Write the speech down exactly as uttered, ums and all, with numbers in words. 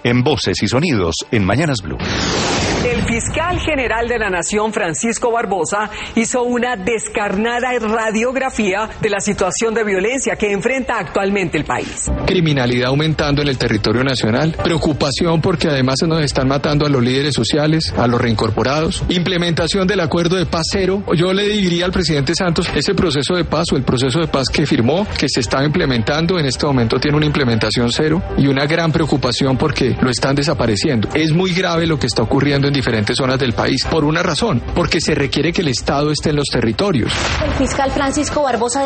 en Voces y Sonidos en Mañanas Blue. El fiscal general de la Nación, Francisco Barbosa, hizo una descarnada radiografía de la situación de violencia que enfrenta actualmente el país. Criminalidad aumentando en el territorio nacional, preocupación porque además se nos están matando a los líderes sociales, a los reincorporados, implementación del acuerdo de paz cero. Yo le diría al presidente Santos, ese proceso de paz o el proceso de paz que firmó, que se estaba implementando, en este momento tiene una implementación cero y una gran preocupación porque lo están desapareciendo. Es muy grave lo que está ocurriendo en diferentes zonas del país, por una razón, porque se requiere que el Estado esté en los territorios. El fiscal Francisco Barbosa